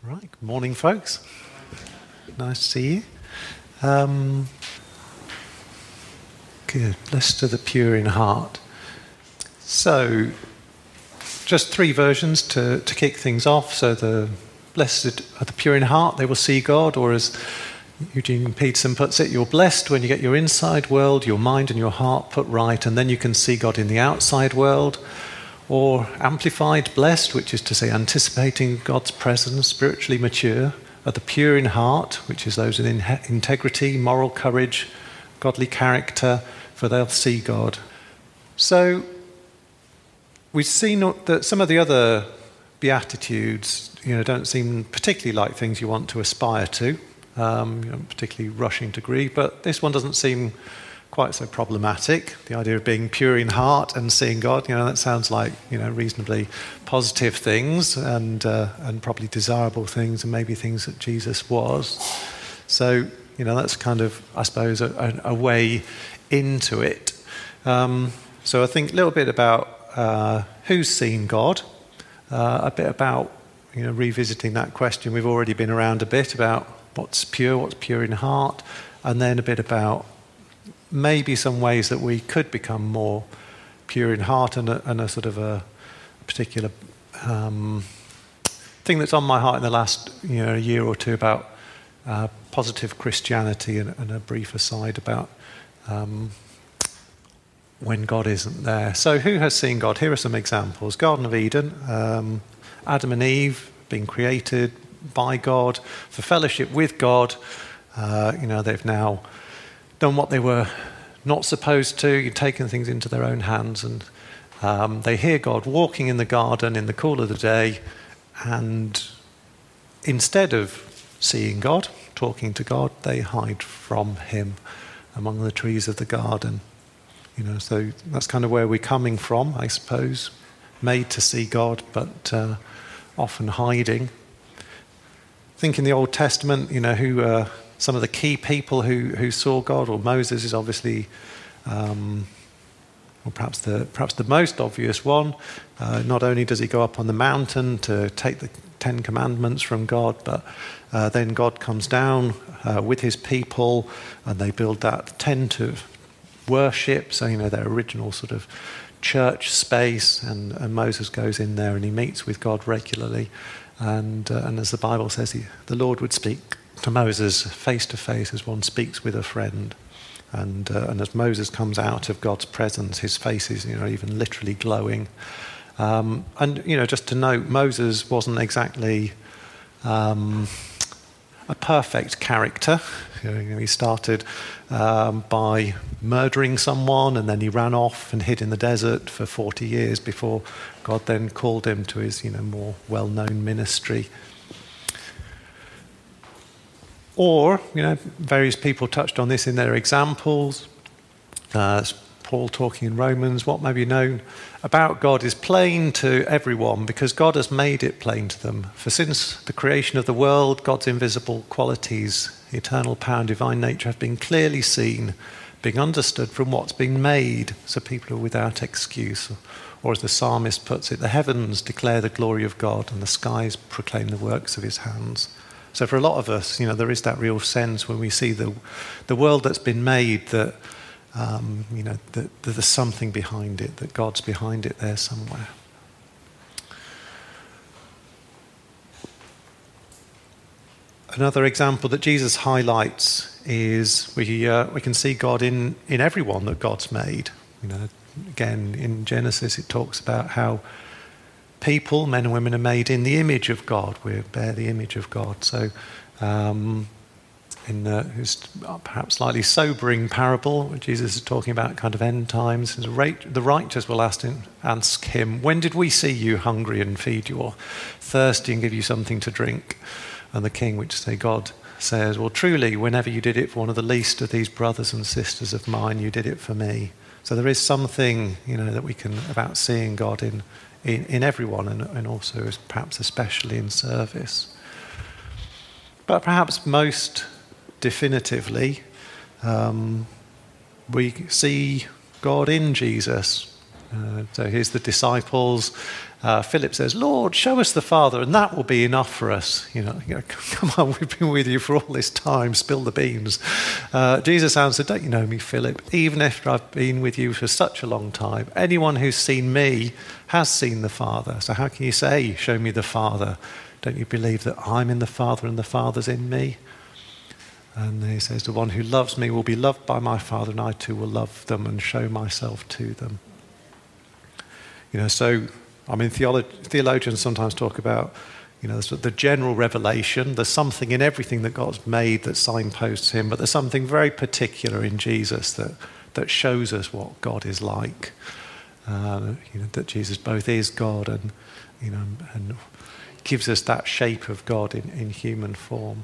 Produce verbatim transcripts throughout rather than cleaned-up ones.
Right, good morning, folks. Nice to see you. Um, good. Blessed are the pure in heart. So, just three versions to, to kick things off. So, the blessed are the pure in heart, they will see God, or as Eugene Peterson puts it, you're blessed when you get your inside world, your mind and your heart put right, and then you can see God in the outside world. Or amplified, blessed, which is to say anticipating God's presence, spiritually mature, are the pure in heart, which is those with in- integrity, moral courage, godly character, for they'll see God. So we've seen that some of the other Beatitudes, you know, don't seem particularly like things you want to aspire to, um, you know, particularly rushing to agree, but this one doesn't seem quite so problematic. The idea of being pure in heart and seeing God, you know, that sounds like, you know, reasonably positive things and uh, and probably desirable things, and maybe things that Jesus was. So, you know, that's kind of, I suppose, a, a way into it. Um, so I think a little bit about uh, who's seen God, uh, a bit about, you know, revisiting that question. We've already been around a bit about what's pure, what's pure in heart, and then a bit about maybe some ways that we could become more pure in heart, and a, and a sort of a particular um, thing that's on my heart in the last, you know, year or two about uh, positive Christianity, and, and a brief aside about um, when God isn't there. So who has seen God? Here are some examples. Garden of Eden, um, Adam and Eve being created by God for fellowship with God. Uh, you know, they've now done what they were not supposed to. You've taken things into their own hands, and um, they hear God walking in the garden in the cool of the day, and instead of seeing God, talking to God, they hide from him among the trees of the garden. You know, so that's kind of where we're coming from, I suppose. Made to see God, but uh, often hiding. Think in the Old Testament, you know, who uh, some of the key people who, who saw God, or Moses is obviously, um, or perhaps the perhaps the most obvious one. Uh, not only does he go up on the mountain to take the Ten Commandments from God, but uh, then God comes down uh, with his people, and they build that tent of worship. So, you know, their original sort of church space, and, and Moses goes in there and he meets with God regularly. And uh, and as the Bible says, he, the Lord would speak to Moses face to face as one speaks with a friend. And uh, and as Moses comes out of God's presence, his face is, you know, even literally glowing. Um, and, you know, just to note, Moses wasn't exactly um, a perfect character. You know, he started um, by murdering someone, and then he ran off and hid in the desert for forty years before God then called him to his, you know, more well-known ministry. Or, you know, various people touched on this in their examples. Uh, Paul talking in Romans, what may be known about God is plain to everyone because God has made it plain to them. For since the creation of the world, God's invisible qualities, eternal power and divine nature have been clearly seen, being understood from what's been made, so people are without excuse. Or as the psalmist puts it, the heavens declare the glory of God and the skies proclaim the works of his hands. So for a lot of us, you know, there is that real sense when we see the the world that's been made that, um, you know, that, that there's something behind it, that God's behind it there somewhere. Another example that Jesus highlights is we uh, we can see God in, in everyone that God's made. You know, again, in Genesis it talks about how people, men and women, are made in the image of God. We bear the image of God. So, um, in the perhaps slightly sobering parable, Jesus is talking about kind of end times. The righteous will ask him, ask him, when did we see you hungry and feed you, or thirsty and give you something to drink? And the king, which say God, says, well, truly, whenever you did it for one of the least of these brothers and sisters of mine, you did it for me. So there is something, you know, that we can, about seeing God in In, in everyone, and, and also perhaps especially in service. But perhaps most definitively, um, we see God in Jesus. Uh, so here's the disciples. Uh, Philip says, Lord, show us the Father, and that will be enough for us. You know, you know come on, we've been with you for all this time, spill the beans. Uh, Jesus answered, don't you know me, Philip? Even after I've been with you for such a long time, anyone who's seen me has seen the Father. So how can you say, show me the Father? Don't you believe that I'm in the Father and the Father's in me? And he says, the one who loves me will be loved by my Father, and I too will love them and show myself to them. You know, so, I mean, theolo- theologians sometimes talk about, you know, the general revelation. There's something in everything that God's made that signposts him, but there's something very particular in Jesus that, that shows us what God is like. Uh, you know, that Jesus both is God and, you know, and gives us that shape of God in, in human form.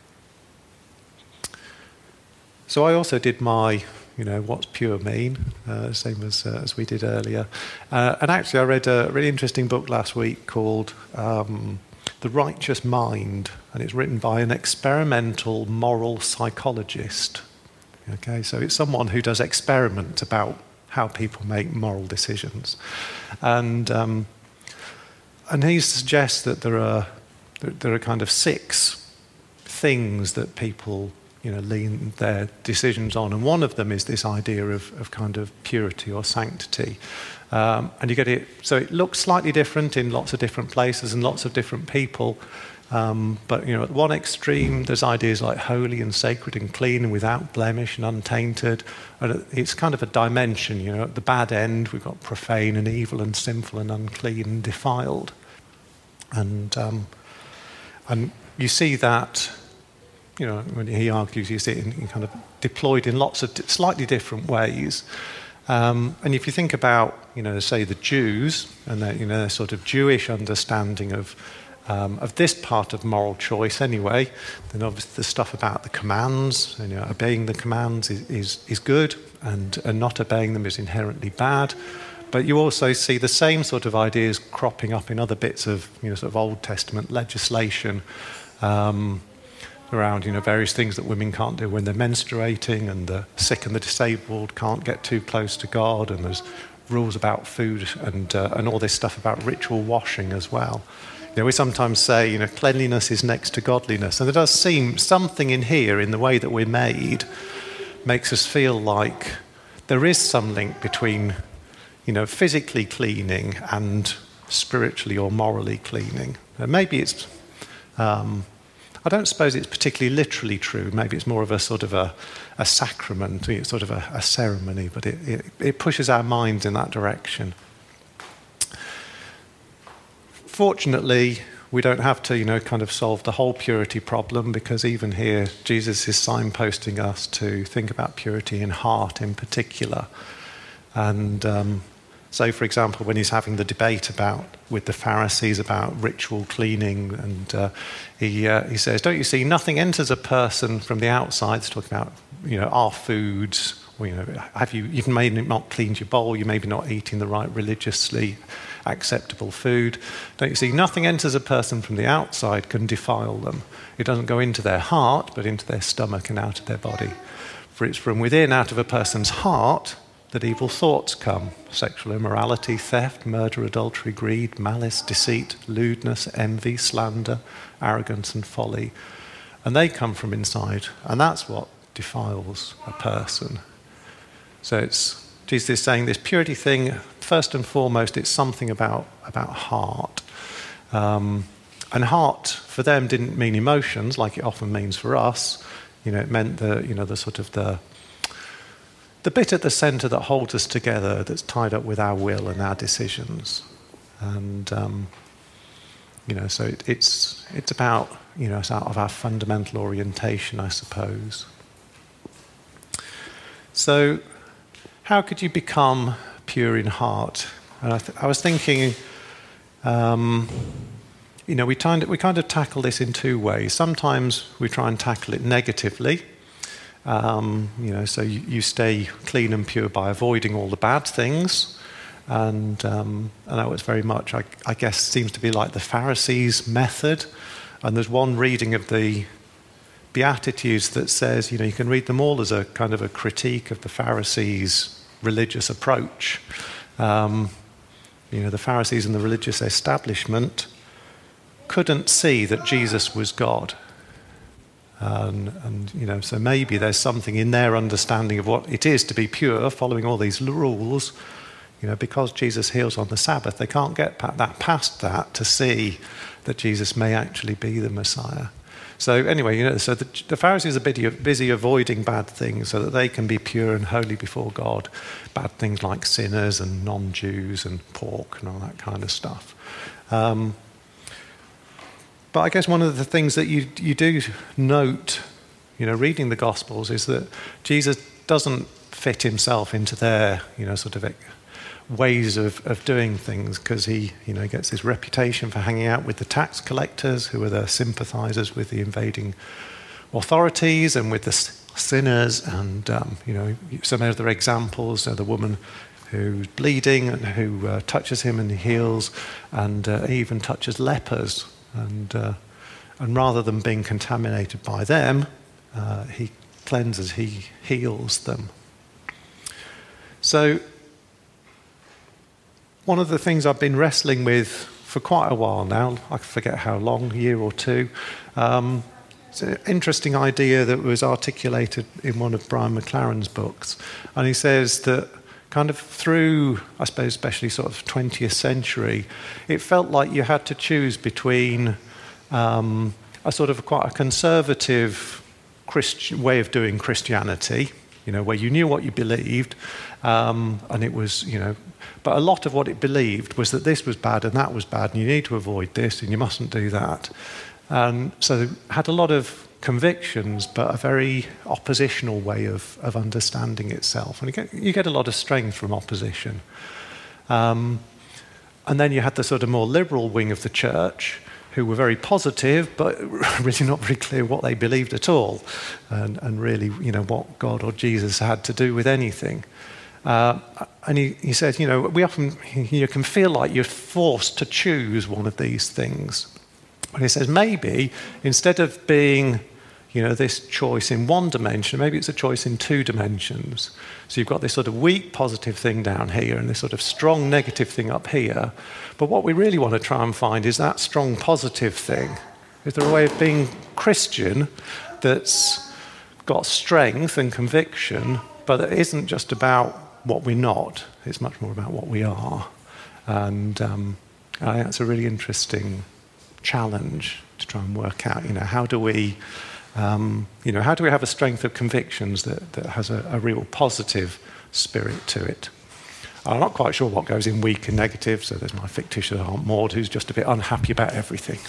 So I also did my, you know, what's pure mean, uh, same as uh, as we did earlier. Uh, and actually I read a really interesting book last week called um, The Righteous Mind, and it's written by an experimental moral psychologist. Okay, so it's someone who does experiments about how people make moral decisions. And um, and he suggests that there are there are kind of six things that people, you know, lean their decisions on, and one of them is this idea of, of kind of purity or sanctity. Um, and you get it, so it looks slightly different in lots of different places and lots of different people. Um, but, you know, at one extreme, there's ideas like holy and sacred and clean and without blemish and untainted. And it's kind of a dimension, you know, at the bad end, we've got profane and evil and sinful and unclean and defiled. And um, and you see that, you know, when he argues, you see it in, in kind of deployed in lots of slightly different ways. Um, and if you think about, you know, say the Jews and their, you know, their sort of Jewish understanding of um, of this part of moral choice, anyway, then obviously the stuff about the commands, you know, obeying the commands is is, is good, and and not obeying them is inherently bad. But you also see the same sort of ideas cropping up in other bits of, you know, sort of Old Testament legislation. Um, around, you know, various things that women can't do when they're menstruating, and the sick and the disabled can't get too close to God, and there's rules about food and uh, and all this stuff about ritual washing as well. You know, we sometimes say, you know, cleanliness is next to godliness, and there does seem something in here in the way that we're made makes us feel like there is some link between, you know, physically cleaning and spiritually or morally cleaning. And maybe it's um, I don't suppose it's particularly literally true. Maybe it's more of a sort of a, a sacrament, it's sort of a, a ceremony, but it, it, it pushes our minds in that direction. Fortunately, we don't have to, you know, kind of solve the whole purity problem, because even here, Jesus is signposting us to think about purity in heart in particular. And um, so, for example, when he's having the debate about with the Pharisees about ritual cleaning, and uh, he uh, he says, "Don't you see? Nothing enters a person from the outside." He's talking about, you know, our foods. Or, you know, have you you've maybe not cleaned your bowl? You're maybe not eating the right religiously acceptable food. Don't you see? Nothing enters a person from the outside can defile them. It doesn't go into their heart, but into their stomach and out of their body. For it's from within, out of a person's heart, that evil thoughts come: sexual immorality, theft, murder, adultery, greed, malice, deceit, lewdness, envy, slander, arrogance, and folly. And they come from inside, and that's what defiles a person. So it's Jesus is saying this purity thing, first and foremost, it's something about, about heart. Um, and heart, for them, didn't mean emotions like it often means for us. You know, it meant the, you know, the sort of the The bit at the centre that holds us together, that's tied up with our will and our decisions. And, um, you know, so it, it's it's about, you know, it's out of our fundamental orientation, I suppose. So how could you become pure in heart? And I, th- I was thinking, um, you know, we kind, of, we kind of tackle this in two ways. Sometimes we try and tackle it negatively. Um, you know, so you, you stay clean and pure by avoiding all the bad things, and um, and that was very much, I, I guess, seems to be like the Pharisees' method. And there's one reading of the Beatitudes that says, you know, you can read them all as a kind of a critique of the Pharisees' religious approach. Um, you know, the Pharisees and the religious establishment couldn't see that Jesus was God. And, and, you know, so maybe there's something in their understanding of what it is to be pure, following all these rules. You know, because Jesus heals on the Sabbath, they can't get that past that to see that Jesus may actually be the Messiah. So anyway, you know, so the, the Pharisees are busy, busy avoiding bad things so that they can be pure and holy before God. Bad things like sinners and non-Jews and pork and all that kind of stuff. Um, but I guess one of the things that you you do note, you know, reading the Gospels, is that Jesus doesn't fit himself into their, you know, sort of ways of, of doing things, because he, you know, gets this reputation for hanging out with the tax collectors, who are the sympathizers with the invading authorities, and with the sinners. And um, you know, some other examples are the woman who's bleeding and who uh, touches him and heals, and uh, even touches lepers. And uh, and rather than being contaminated by them, uh, he cleanses, he heals them. So one of the things I've been wrestling with for quite a while now, I forget how long, a year or two, um, it's an interesting idea that was articulated in one of Brian McLaren's books. And he says that kind of through, I suppose, especially sort of twentieth century, it felt like you had to choose between um, a sort of quite a conservative Christian way of doing Christianity, you know, where you knew what you believed, um, and it was, you know, but a lot of what it believed was that this was bad and that was bad, and you need to avoid this and you mustn't do that. And so it had a lot of convictions, but a very oppositional way of, of understanding itself. And you get, you get a lot of strength from opposition. Um, and then you had the sort of more liberal wing of the church, who were very positive, but really not very clear what they believed at all, and, and really, you know, what God or Jesus had to do with anything. Uh, and he, he said, you know, we often, you can feel like you're forced to choose one of these things. And he says, maybe instead of being, you know, this choice in one dimension, maybe it's a choice in two dimensions. So you've got this sort of weak positive thing down here and this sort of strong negative thing up here. But what we really want to try and find is that strong positive thing. Is there a way of being Christian that's got strength and conviction, but it isn't just about what we're not, it's much more about what we are. And um, I think that's a really interesting challenge to try and work out, you know, how do we, um, you know, how do we have a strength of convictions that, that has a, a real positive spirit to it? I'm not quite sure what goes in weak and negative, so there's my fictitious Aunt Maud who's just a bit unhappy about everything.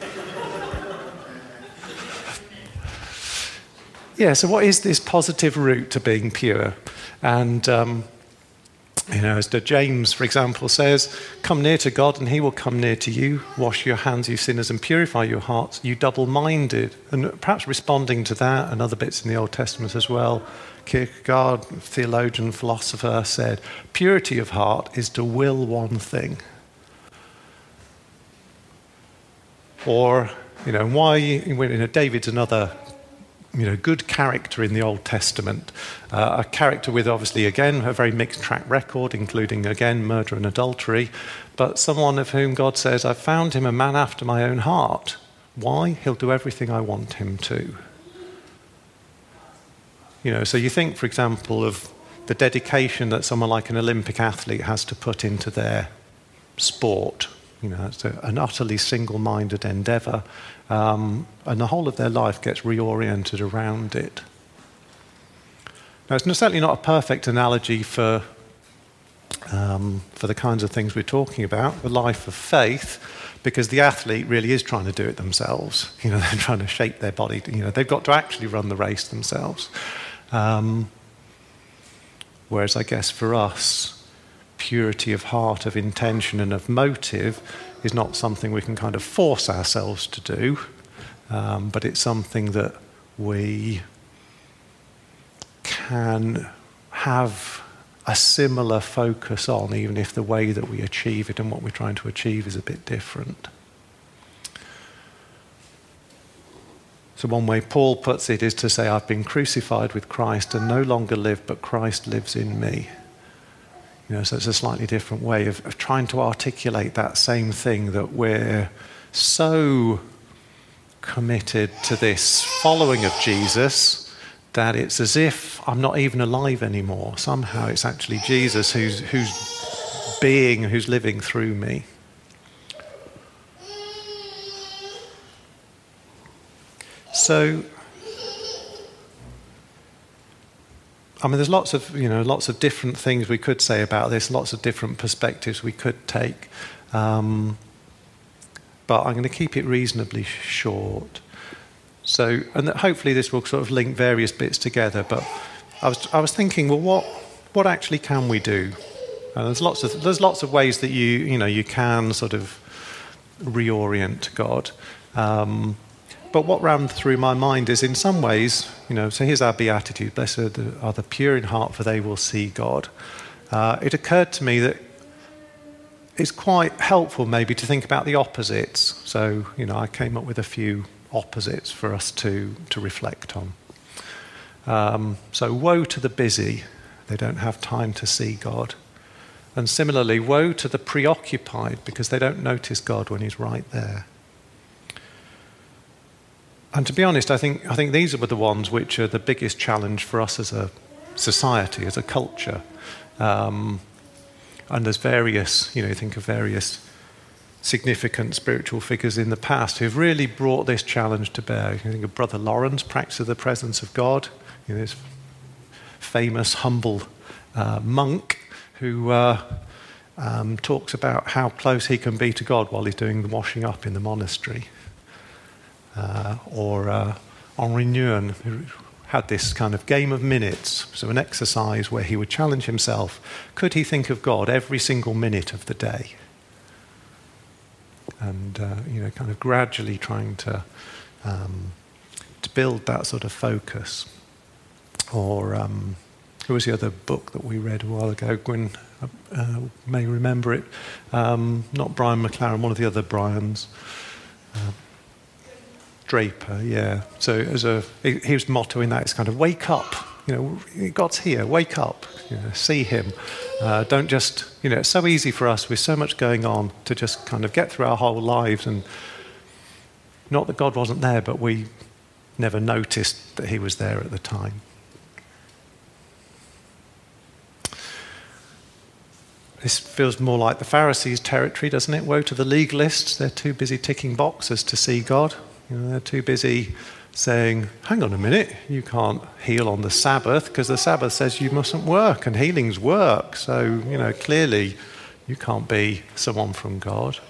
Yeah, so what is this positive route to being pure? And, um, you know, as James, for example, says, come near to God and he will come near to you. Wash your hands, you sinners, and purify your hearts, you double-minded. And perhaps responding to that and other bits in the Old Testament as well, Kierkegaard, theologian, philosopher, said, purity of heart is to will one thing. Or, you know, why, you know, David's another, you know, good character in the Old Testament. Uh, a character with, obviously, again, a very mixed track record, including, again, murder and adultery, but someone of whom God says, I've found him a man after my own heart. Why? He'll do everything I want him to. You know, so you think, for example, of the dedication that someone like an Olympic athlete has to put into their sport. You know, it's a, an utterly single-minded endeavour, um, and the whole of their life gets reoriented around it. Now, it's certainly not a perfect analogy for um, for the kinds of things we're talking about, the life of faith, because the athlete really is trying to do it themselves. You know, they're trying to shape their body. You know, they've got to actually run the race themselves. Um, whereas, I guess for us, purity of heart, of intention, and of motive is not something we can kind of force ourselves to do, um, but it's something that we can have a similar focus on, even if the way that we achieve it and what we're trying to achieve is a bit different. So one way Paul puts it is to say, I've been crucified with Christ and no longer live, but Christ lives in me. You know, so it's a slightly different way of, of trying to articulate that same thing, that we're so committed to this following of Jesus that it's as if I'm not even alive anymore. Somehow it's actually Jesus who's, who's being, who's living through me. So, I mean, there's lots of, you know, lots of different things we could say about this, lots of different perspectives we could take. Um, but I'm going to keep it reasonably short. So, and that hopefully this will sort of link various bits together. But I was, I was thinking, well, what, what actually can we do? And there's lots of, there's lots of ways that you, you know, you can sort of reorient God. Um, But what ran through my mind is, in some ways, you know, so here's our beatitude: blessed are the, are the pure in heart, for they will see God. Uh, it occurred to me that it's quite helpful maybe to think about the opposites. So, you know, I came up with a few opposites for us to, to reflect on. Um, so, woe to the busy, they don't have time to see God. And similarly, woe to the preoccupied, because they don't notice God when he's right there. And to be honest, I think I think these are the ones which are the biggest challenge for us as a society, as a culture. Um, and there's various, you know, you think of various significant spiritual figures in the past who've really brought this challenge to bear. You think of Brother Lawrence, Practice of the Presence of God, you know, this famous, humble uh, monk who uh, um, talks about how close he can be to God while he's doing the washing up in the monastery. Uh, or uh, Henri Nouwen, who had this kind of game of minutes, so an exercise where he would challenge himself. Could he think of God every single minute of the day? And, uh, you know, kind of gradually trying to, um, to build that sort of focus. Or, um, who was the other book that we read a while ago? Gwyn uh, may remember it. Um, not Brian McLaren, one of the other Brians. Uh, Draper, yeah. So as a, his motto in that is kind of wake up. You know, God's here. Wake up. You know, see Him. Uh, don't just. You know, it's so easy for us with so much going on to just kind of get through our whole lives, and not that God wasn't there, but we never noticed that He was there at the time. This feels more like the Pharisees' territory, doesn't it? Woe to the legalists. They're too busy ticking boxes to see God. You know, they're too busy saying, hang on a minute, you can't heal on the Sabbath because the Sabbath says you mustn't work, and healing's work. So, you know, clearly you can't be someone from God.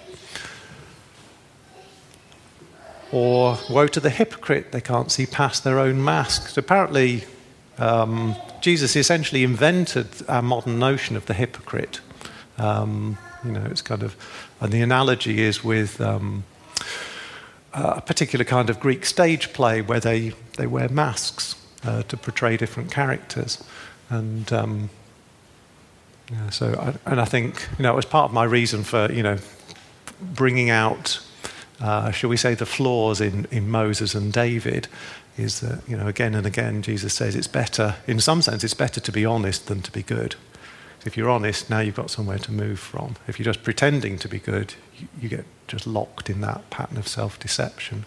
Or woe to the hypocrite, they can't see past their own masks. Apparently, um, Jesus essentially invented our modern notion of the hypocrite. Um, you know, it's kind of, and the analogy is with um, a particular kind of Greek stage play where they, they wear masks uh, to portray different characters. And um, yeah, so, I, and I think, you know, it was part of my reason for, you know, bringing out, uh, shall we say, the flaws in, in Moses and David, is that, you know, again and again, Jesus says it's better, in some sense, it's better to be honest than to be good. If you're honest, now you've got somewhere to move from. If you're just pretending to be good, you, you get just locked in that pattern of self-deception.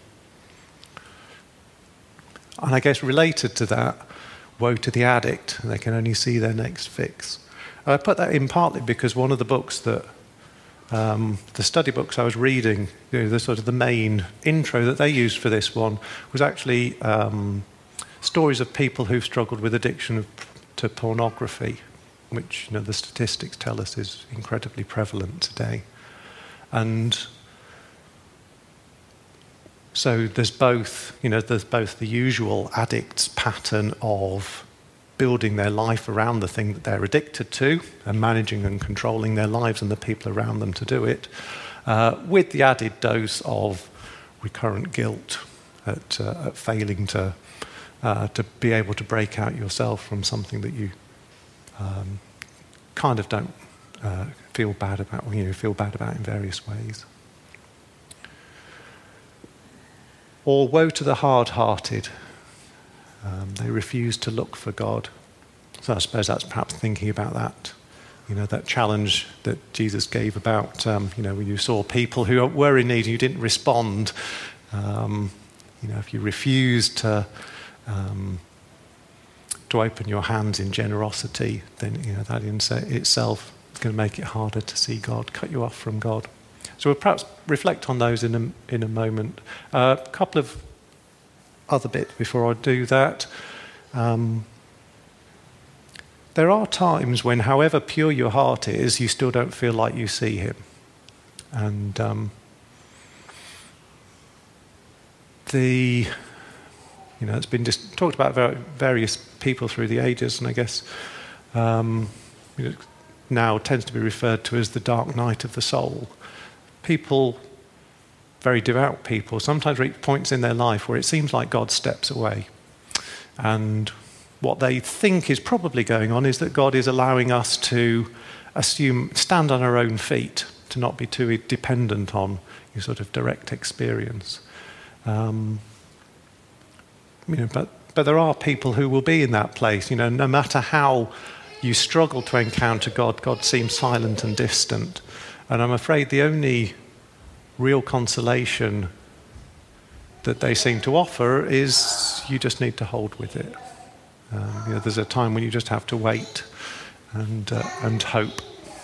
And I guess related to that, woe to the addict, they can only see their next fix. And I put that in partly because one of the books that, um, the study books I was reading, you know, the sort of the main intro that they used for this one was actually um, stories of people who've struggled with addiction of, to pornography, which, you know, the statistics tell us is incredibly prevalent today. And so there's both, you know, there's both the usual addict's pattern of building their life around the thing that they're addicted to and managing and controlling their lives and the people around them to do it, uh, with the added dose of recurrent guilt at, uh, at failing to uh, to be able to break out yourself from something that you Um, kind of don't uh, feel bad about, you know, feel bad about in various ways. Or woe to the hard-hearted. Um, they refuse to look for God. So I suppose that's perhaps thinking about that, you know, that challenge that Jesus gave about, um, you know, when you saw people who were in need and you didn't respond, um, you know, if you refused to um, to open your hands in generosity, then, you know, that in itself is going to make it harder to see God, cut you off from God. So we'll perhaps reflect on those in a, in a moment. Uh, a couple of other bits before I do that. Um, there are times when, however pure your heart is, you still don't feel like you see him. And um, the, you know, it's been just talked about various people through the ages, and I guess um, you know, now tends to be referred to as the dark night of the soul. People, very devout people, sometimes reach points in their life where it seems like God steps away. And what they think is probably going on is that God is allowing us to assume, stand on our own feet, to not be too dependent on your sort of direct experience. Um, you know, but, but there are people who will be in that place. You know, no matter how you struggle to encounter God, God seems silent and distant. And I'm afraid the only real consolation that they seem to offer is you just need to hold with it. Um, you know, there's a time when you just have to wait and uh, and hope.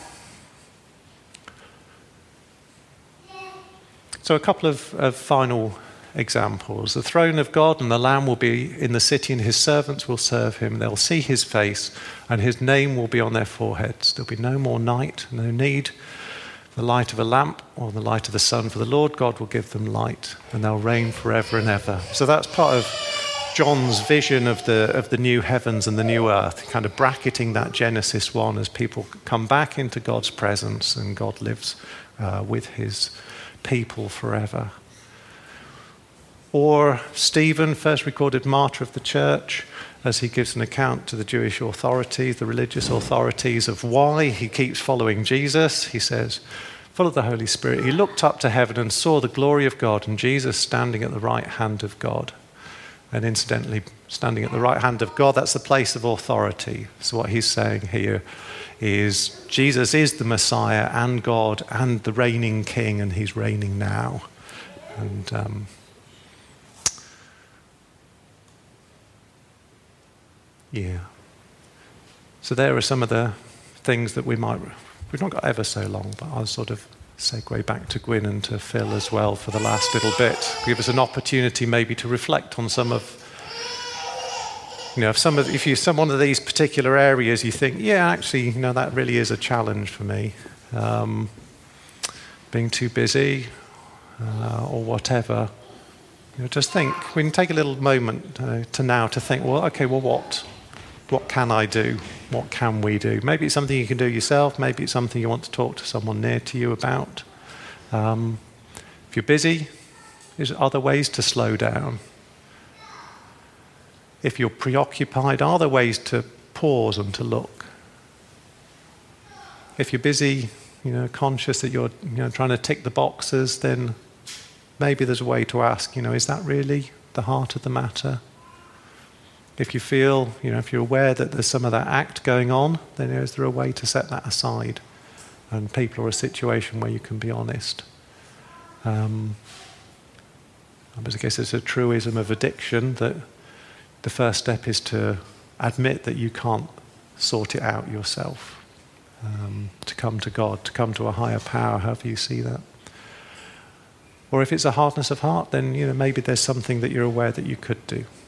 So a couple of, of final examples. The throne of God and the Lamb will be in the city, and his servants will serve him. They'll see his face, and his name will be on their foreheads. There'll be no more night, no need the light of a lamp or the light of the sun, for the Lord God will give them light, and they'll reign forever and ever. So that's part of John's vision of the of the new heavens and the new earth, kind of bracketing that Genesis one as people come back into God's presence and God lives uh, with his people forever. Or Stephen, first recorded martyr of the church, as he gives an account to the Jewish authorities, the religious authorities, of why he keeps following Jesus. He says, full of the Holy Spirit, he looked up to heaven and saw the glory of God and Jesus standing at the right hand of God. And incidentally, standing at the right hand of God, that's the place of authority. So what he's saying here is Jesus is the Messiah and God and the reigning King, and he's reigning now. And um, yeah. So there are some of the things that we might, we've not got ever so long, but I'll sort of segue back to Gwyn and to Phil as well for the last little bit. Give us an opportunity maybe to reflect on some of, you know, if some of, if you some one of these particular areas you think, yeah, actually, you know, that really is a challenge for me. Um, being too busy uh, or whatever. You know, just think, we can take a little moment uh, to now to think, well, okay, well, what? What can I do? What can we do? Maybe it's something you can do yourself. Maybe it's something you want to talk to someone near to you about. Um, if you're busy, there's other ways to slow down. If you're preoccupied, are there ways to pause and to look? If you're busy, you know, conscious that you're, you know, trying to tick the boxes, then maybe there's a way to ask, you know, is that really the heart of the matter? If you feel, you know, if you're aware that there's some of that act going on, then is there a way to set that aside and people are a situation where you can be honest? Um, I guess it's a truism of addiction that the first step is to admit that you can't sort it out yourself, um, to come to God, to come to a higher power, however you see that. Or if it's a hardness of heart, then, you know, maybe there's something that you're aware that you could do.